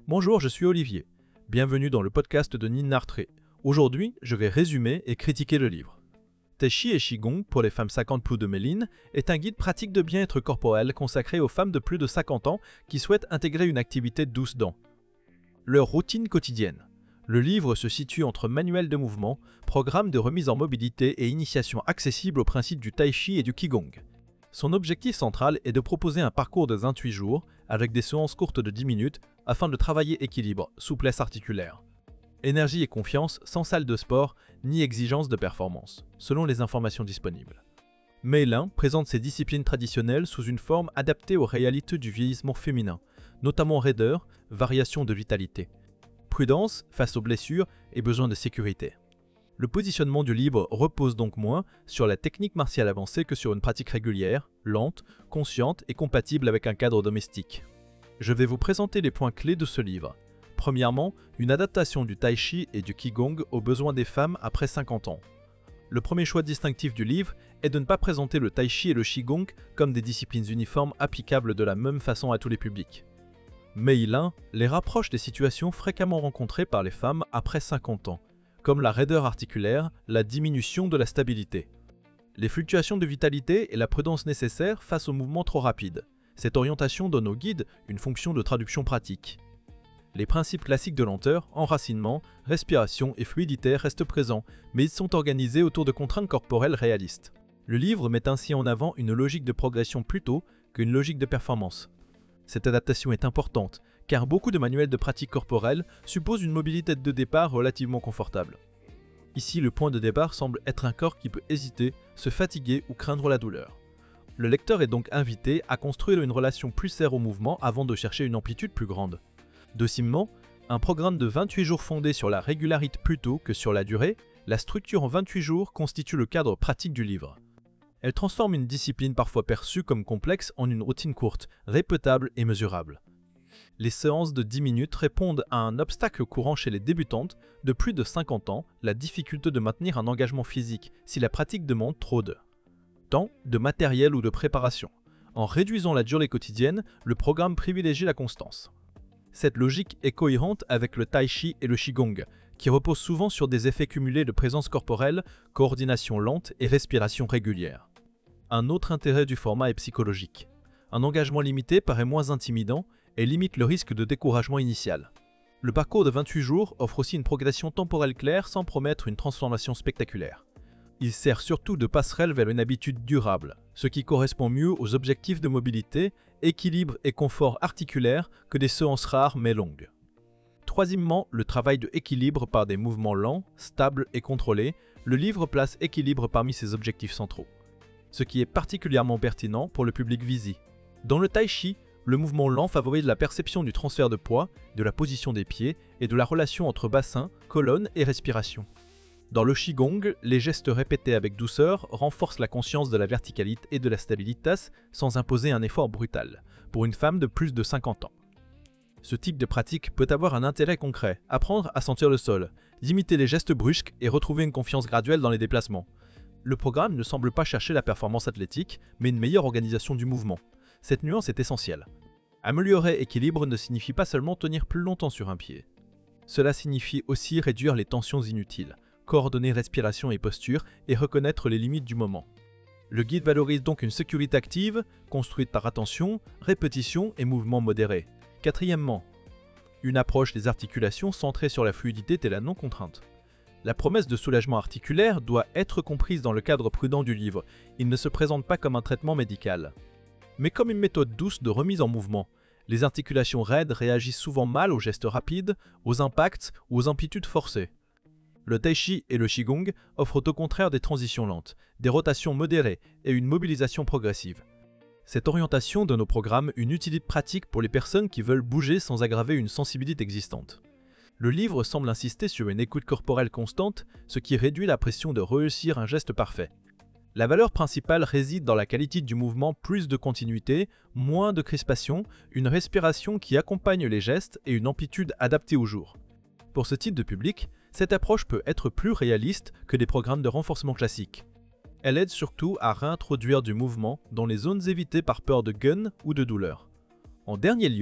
Bonjour, je suis Olivier. Bienvenue dans le podcast de Nin Nartré. Aujourd'hui, je vais résumer et critiquer le livre. Tai Chi et Qigong pour les femmes 50+ de Méline est un guide pratique de bien-être corporel consacré aux femmes de plus de 50 ans qui souhaitent intégrer une activité douce dans leur routine quotidienne. Le livre se situe entre manuel de mouvement, programme de remise en mobilité et initiation accessible aux principes du Tai Chi et du Qigong. Son objectif central est de proposer un parcours de 28 jours avec des séances courtes de 10 minutes afin de travailler équilibre, souplesse articulaire, énergie et confiance sans salle de sport ni exigence de performance, selon les informations disponibles. Mei Lin présente ces disciplines traditionnelles sous une forme adaptée aux réalités du vieillissement féminin, notamment raideur, variation de vitalité, prudence face aux blessures et besoin de sécurité. Le positionnement du livre repose donc moins sur la technique martiale avancée que sur une pratique régulière, lente, consciente et compatible avec un cadre domestique. Je vais vous présenter les points clés de ce livre. Premièrement, une adaptation du Tai Chi et du Qigong aux besoins des femmes après 50 ans. Le premier choix distinctif du livre est de ne pas présenter le Tai Chi et le Qigong comme des disciplines uniformes applicables de la même façon à tous les publics. Mei Lin les rapproche des situations fréquemment rencontrées par les femmes après 50 ans, comme la raideur articulaire, la diminution de la stabilité, les fluctuations de vitalité et la prudence nécessaire face aux mouvements trop rapides. Cette orientation donne au guide une fonction de traduction pratique. Les principes classiques de lenteur, enracinement, respiration et fluidité restent présents, mais ils sont organisés autour de contraintes corporelles réalistes. Le livre met ainsi en avant une logique de progression plutôt qu'une logique de performance. Cette adaptation est importante, car beaucoup de manuels de pratique corporelle supposent une mobilité de départ relativement confortable. Ici, le point de départ semble être un corps qui peut hésiter, se fatiguer ou craindre la douleur. Le lecteur est donc invité à construire une relation plus serre au mouvement avant de chercher une amplitude plus grande. Deuxièmement, un programme de 28 jours fondé sur la régularité plutôt que sur la durée, la structure en 28 jours constitue le cadre pratique du livre. Elle transforme une discipline parfois perçue comme complexe en une routine courte, répétable et mesurable. Les séances de 10 minutes répondent à un obstacle courant chez les débutantes de plus de 50 ans, la difficulté de maintenir un engagement physique si la pratique demande trop de temps, de matériel ou de préparation. En réduisant la durée quotidienne, le programme privilégie la constance. Cette logique est cohérente avec le Tai Chi et le Qigong, qui reposent souvent sur des effets cumulés de présence corporelle, coordination lente et respiration régulière. Un autre intérêt du format est psychologique. Un engagement limité paraît moins intimidant et limite le risque de découragement initial. Le parcours de 28 jours offre aussi une progression temporelle claire sans promettre une transformation spectaculaire. Il sert surtout de passerelle vers une habitude durable, ce qui correspond mieux aux objectifs de mobilité, équilibre et confort articulaire que des séances rares mais longues. Troisièmement, le travail de équilibre par des mouvements lents, stables et contrôlés. Le livre place équilibre parmi ses objectifs centraux, ce qui est particulièrement pertinent pour le public visi. Dans le Tai Chi, le mouvement lent favorise la perception du transfert de poids, de la position des pieds et de la relation entre bassin, colonne et respiration. Dans le Qigong, les gestes répétés avec douceur renforcent la conscience de la verticalité et de la stabilité sans imposer un effort brutal, pour une femme de plus de 50 ans. Ce type de pratique peut avoir un intérêt concret, apprendre à sentir le sol, limiter les gestes brusques et retrouver une confiance graduelle dans les déplacements. Le programme ne semble pas chercher la performance athlétique, mais une meilleure organisation du mouvement. Cette nuance est essentielle. Améliorer l'équilibre ne signifie pas seulement tenir plus longtemps sur un pied. Cela signifie aussi réduire les tensions inutiles, coordonner respiration et posture et reconnaître les limites du moment. Le guide valorise donc une sécurité active, construite par attention, répétition et mouvement modéré. Quatrièmement, une approche des articulations centrée sur la fluidité et la non-contrainte. La promesse de soulagement articulaire doit être comprise dans le cadre prudent du livre. Il ne se présente pas comme un traitement médical, mais comme une méthode douce de remise en mouvement. Les articulations raides réagissent souvent mal aux gestes rapides, aux impacts ou aux amplitudes forcées. Le Tai Chi et le Qigong offrent au contraire des transitions lentes, des rotations modérées et une mobilisation progressive. Cette orientation donne au programme une utilité pratique pour les personnes qui veulent bouger sans aggraver une sensibilité existante. Le livre semble insister sur une écoute corporelle constante, ce qui réduit la pression de réussir un geste parfait. La valeur principale réside dans la qualité du mouvement, plus de continuité, moins de crispation, une respiration qui accompagne les gestes et une amplitude adaptée au jour. Pour ce type de public, cette approche peut être plus réaliste que des programmes de renforcement classiques. Elle aide surtout à réintroduire du mouvement dans les zones évitées par peur de gain ou de douleur. En dernier lieu,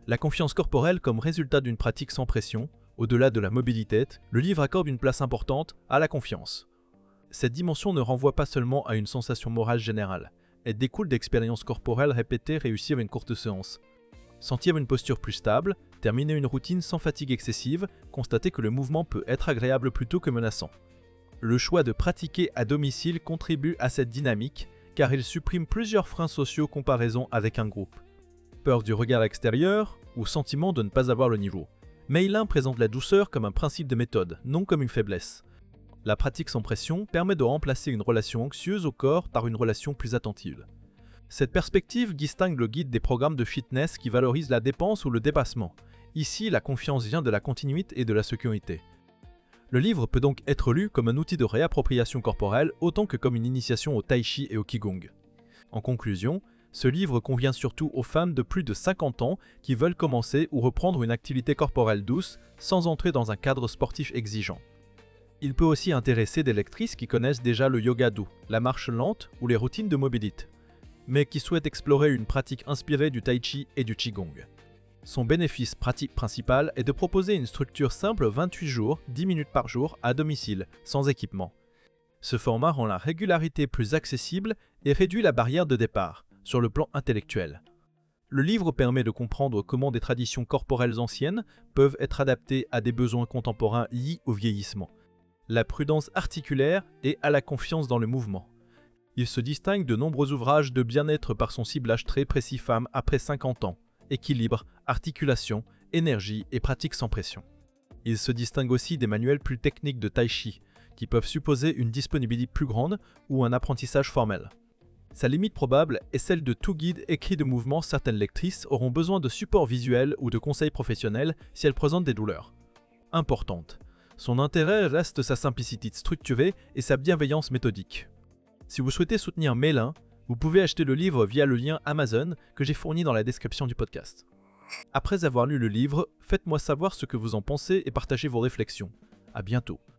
La confiance corporelle comme résultat d'une pratique sans pression, au-delà de la mobilité, le livre accorde une place importante à la confiance. Cette dimension ne renvoie pas seulement à une sensation morale générale, elle découle d'expériences corporelles répétées réussir une courte séance. Sentir une posture plus stable, terminer une routine sans fatigue excessive, constater que le mouvement peut être agréable plutôt que menaçant. Le choix de pratiquer à domicile contribue à cette dynamique car il supprime plusieurs freins sociaux comparaison avec un groupe. Peur du regard extérieur ou sentiment de ne pas avoir le niveau. Meilin présente la douceur comme un principe de méthode, non comme une faiblesse. La pratique sans pression permet de remplacer une relation anxieuse au corps par une relation plus attentive. Cette perspective distingue le guide des programmes de fitness qui valorisent la dépense ou le dépassement. Ici, la confiance vient de la continuité et de la sécurité. Le livre peut donc être lu comme un outil de réappropriation corporelle autant que comme une initiation au tai chi et au qigong. En conclusion, ce livre convient surtout aux femmes de plus de 50 ans qui veulent commencer ou reprendre une activité corporelle douce sans entrer dans un cadre sportif exigeant. Il peut aussi intéresser des lectrices qui connaissent déjà le yoga doux, la marche lente ou les routines de mobilité, mais qui souhaitent explorer une pratique inspirée du tai chi et du qigong. Son bénéfice pratique principal est de proposer une structure simple 28 jours, 10 minutes par jour, à domicile, sans équipement. Ce format rend la régularité plus accessible et réduit la barrière de départ, sur le plan intellectuel. Le livre permet de comprendre comment des traditions corporelles anciennes peuvent être adaptées à des besoins contemporains liés au vieillissement, la prudence articulaire et à la confiance dans le mouvement. Il se distingue de nombreux ouvrages de bien-être par son ciblage très précis femmes après 50 ans, équilibre, articulation, énergie et pratique sans pression. Il se distingue aussi des manuels plus techniques de tai chi, qui peuvent supposer une disponibilité plus grande ou un apprentissage formel. Sa limite probable est celle de tout guide écrit de mouvement. Certaines lectrices auront besoin de support visuel ou de conseils professionnels si elles présentent des douleurs importantes. Son intérêt reste sa simplicité structurée et sa bienveillance méthodique. Si vous souhaitez soutenir Meilin, vous pouvez acheter le livre via le lien Amazon que j'ai fourni dans la description du podcast. Après avoir lu le livre, faites-moi savoir ce que vous en pensez et partagez vos réflexions. À bientôt.